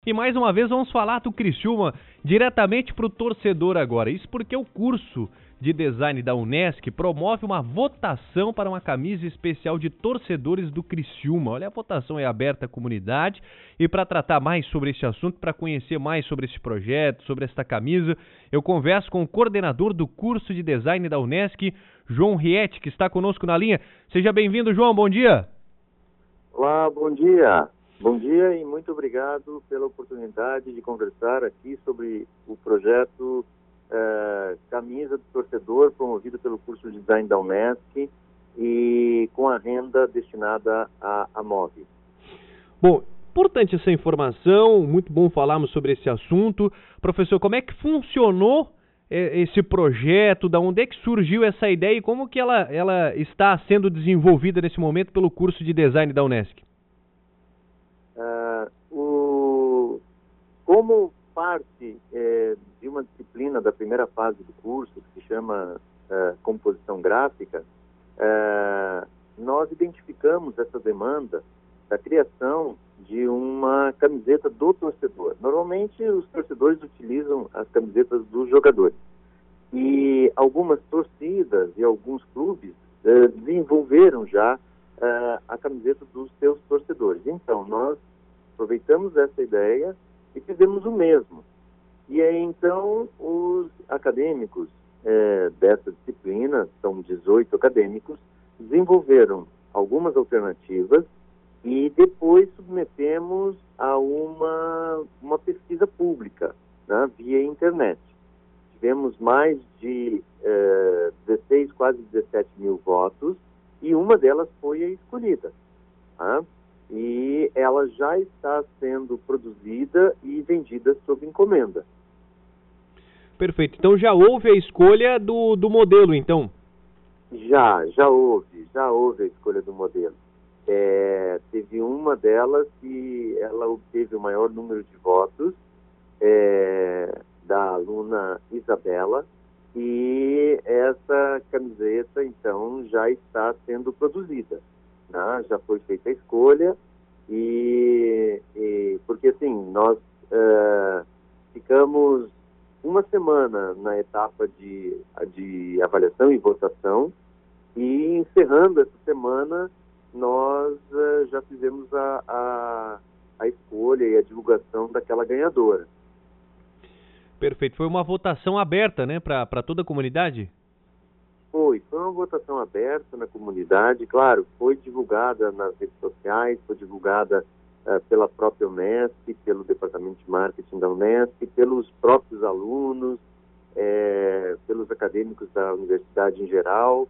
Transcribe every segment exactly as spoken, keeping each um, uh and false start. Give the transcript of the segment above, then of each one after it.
E mais uma vez vamos falar do Criciúma diretamente para o torcedor agora. Isso porque o curso de design da Unesc promove uma votação para uma camisa especial de torcedores do Criciúma. Olha, a votação é aberta à comunidade e para tratar mais sobre esse assunto, para conhecer mais sobre esse projeto, sobre esta camisa, eu converso com o coordenador do curso de design da Unesc, João Rietti, que está conosco na linha. Seja bem-vindo, João, bom dia. Olá, bom dia. Bom dia e muito obrigado pela oportunidade de conversar aqui sobre o projeto eh, Camisa do Torcedor, promovido pelo curso de design da Unesc e com a renda destinada à, à M O V. Bom, importante essa informação, muito bom falarmos sobre esse assunto. Professor, como é que funcionou eh, esse projeto, da onde é que surgiu essa ideia e como que ela, ela está sendo desenvolvida nesse momento pelo curso de design da Unesc? Uh, o, como parte é, de uma disciplina da primeira fase do curso, que se chama uh, composição gráfica, uh, nós identificamos essa demanda da criação de uma camiseta do torcedor. Normalmente os torcedores utilizam as camisetas dos jogadores. E algumas torcidas e alguns clubes uh, desenvolveram já uh, a camiseta dos seus torcedores. Então, nós aproveitamos essa ideia e fizemos o mesmo. E aí, então, os acadêmicos é, dessa disciplina, são dezoito acadêmicos, desenvolveram algumas alternativas e depois submetemos a uma, uma pesquisa pública, né, via internet. Tivemos mais de é, dezesseis, quase dezessete mil votos e uma delas foi a escolhida. Tá? E ela já está sendo produzida e vendida sob encomenda. Perfeito. Então já houve a escolha do, do modelo, então? Já, já houve, já houve a escolha do modelo. É, teve uma delas que ela obteve o maior número de votos, é, da aluna Isabela, e essa camiseta, então, já está sendo produzida. Né? Já foi feita a escolha e, e porque assim nós uh, ficamos uma semana na etapa de, de avaliação e votação e encerrando essa semana nós uh, já fizemos a, a, a escolha e a divulgação daquela ganhadora. Perfeito, foi uma votação aberta, né, para para toda a comunidade? Foi, foi uma votação aberta na comunidade, claro, foi divulgada nas redes sociais, foi divulgada uh, pela própria Unesc, pelo Departamento de Marketing da Unesc, pelos próprios alunos, é, pelos acadêmicos da universidade em geral,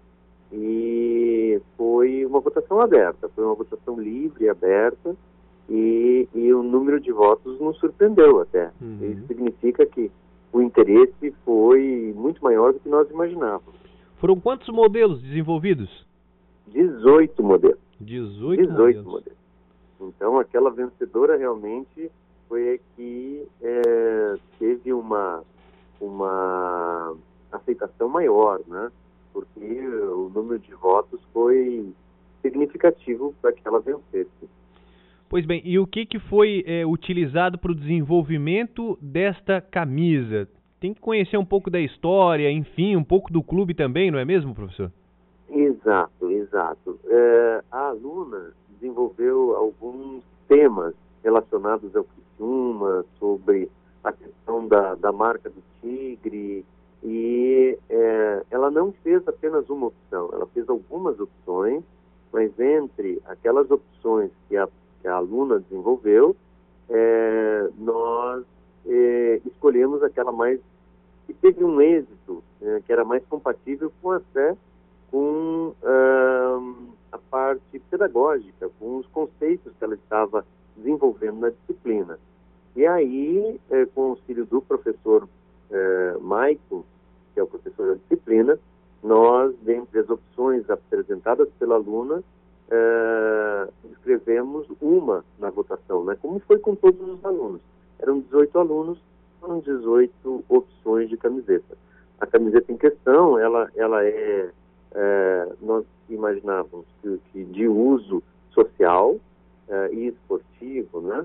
e foi uma votação aberta, foi uma votação livre e aberta, e, e o número de votos nos surpreendeu até. Uhum. Isso significa que o interesse foi muito maior do que nós imaginávamos. Foram quantos modelos desenvolvidos? dezoito modelos. dezoito, dezoito modelos. modelos. Então, aquela vencedora realmente foi a que é, teve uma, uma aceitação maior, né? Porque o número de votos foi significativo para que ela vencesse. Pois bem, e o que, que foi é, utilizado para o desenvolvimento desta camisa? Tem que conhecer um pouco da história, enfim, um pouco do clube também, não é mesmo, professor? Exato, exato. É, a aluna desenvolveu alguns temas relacionados ao Criciúma, sobre a questão da, da marca do Tigre, e é, ela não fez apenas uma opção, ela fez algumas opções, mas entre aquelas opções que a, que a aluna desenvolveu, é, nós é, escolhemos aquela mais que teve um êxito, né, que era mais compatível com até com uh, a parte pedagógica, com os conceitos que ela estava desenvolvendo na disciplina. E aí, eh, com o auxílio do professor eh, Maicon, que é o professor da disciplina, nós, dentre as opções apresentadas pela aluna, eh, escrevemos uma na votação, né, como foi com todos os alunos. Eram dezoito alunos, foram dezoito opções de camiseta. A camiseta em questão, ela, ela é, é nós imaginávamos que, que de uso social é, e esportivo, né?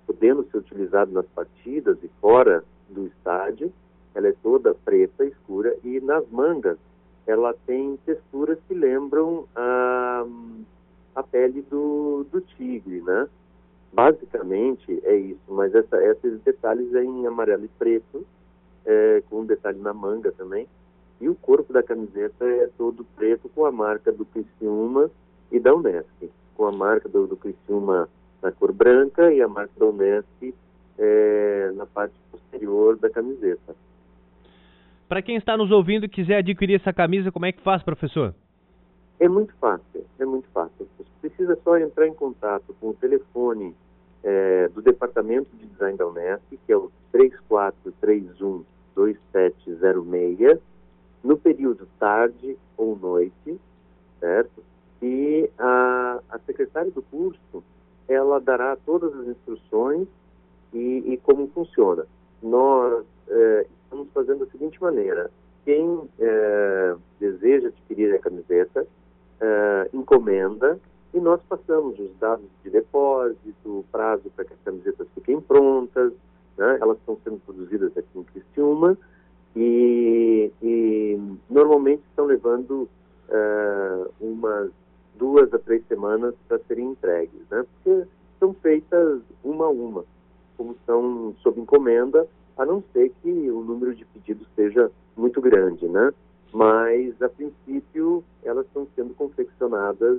podendo ser utilizado nas partidas e fora do estádio. Ela é toda preta, escura, e nas mangas ela tem texturas que lembram a, a pele do, do tigre, né? Basicamente é isso, mas essa, esses detalhes é em amarelo e preto, é, com um detalhe na manga também. E o corpo da camiseta é todo preto com a marca do Criciúma e da Unesc, com a marca do, do Criciúma na cor branca e a marca da Unesc é, na parte posterior da camiseta. Para quem está nos ouvindo e quiser adquirir essa camisa, como é que faz, professor? É muito fácil, é muito fácil. Você precisa só entrar em contato com o telefone é, do Departamento de Design da Unesc, que é o três quatro três um, dois sete zero seis, no período tarde ou noite, certo? E a, a secretária do curso, ela dará todas as instruções e, e como funciona. Nós é, estamos fazendo da seguinte maneira: quem é, deseja adquirir a camiseta, é, encomenda, e nós passamos os dados de depósito, o prazo para que as camisetas fiquem prontas, né? Elas estão sendo produzidas aqui em Criciúma e, e normalmente estão levando é, umas duas a três semanas para serem entregues, né? Porque são feitas uma a uma, como são sob encomenda, a não ser que o número de pedidos seja muito grande, né? Mas, a princípio, elas estão sendo confeccionadas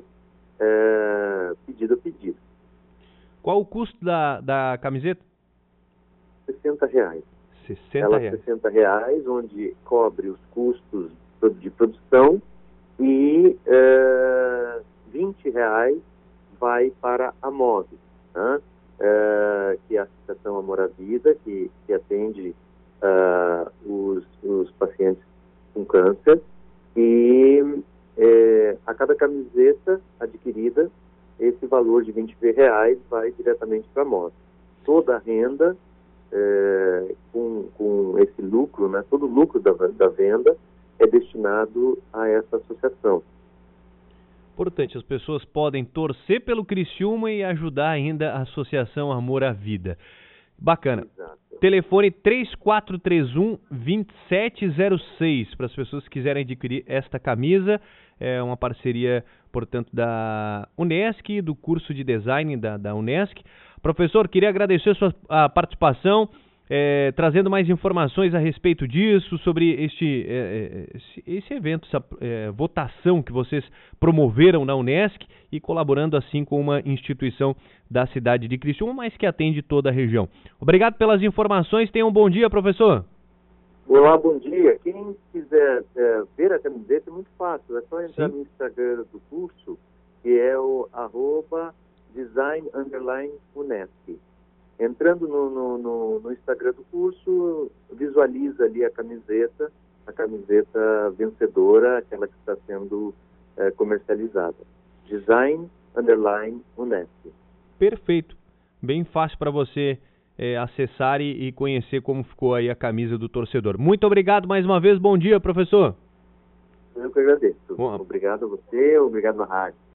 é, pedido a pedido. Qual o custo da, da camiseta? sessenta reais. sessenta Ela reais. sessenta reais, onde cobre os custos de produção e é, vinte reais vai para a M O V, né? Uh, que é a Associação Amor à Vida, que, que atende uh, os, os pacientes com câncer, e uh, a cada camiseta adquirida, esse valor de vinte reais vai diretamente para a M O V. Toda a renda, uh, com, com esse lucro, né, todo o lucro da, da venda é destinado a essa associação. Importante, as pessoas podem torcer pelo Criciúma e ajudar ainda a Associação Amor à Vida. Bacana. Exato. Telefone três quatro três um, dois sete zero seis para as pessoas que quiserem adquirir esta camisa. É uma parceria, portanto, da Unesc, do curso de design da, da Unesc. Professor, queria agradecer a sua a participação. É, trazendo mais informações a respeito disso, sobre este, é, esse, esse evento, essa é, votação que vocês promoveram na Unesc e colaborando assim com uma instituição da cidade de Criciúma, mas que atende toda a região. Obrigado pelas informações, tenha um bom dia, professor. Olá, bom dia. Quem quiser é, ver a camiseta é muito fácil, é só entrar Sim. no Instagram do curso, que é o arroba design underline Unesc. Entrando no, no, no, no Instagram do curso, visualiza ali a camiseta, a camiseta vencedora, aquela que está sendo é, comercializada. Design underline Unesc. Perfeito. Bem fácil para você é, acessar e, e conhecer como ficou aí a camisa do torcedor. Muito obrigado mais uma vez. Bom dia, professor. Eu que agradeço. Bom, obrigado a você, obrigado à rádio.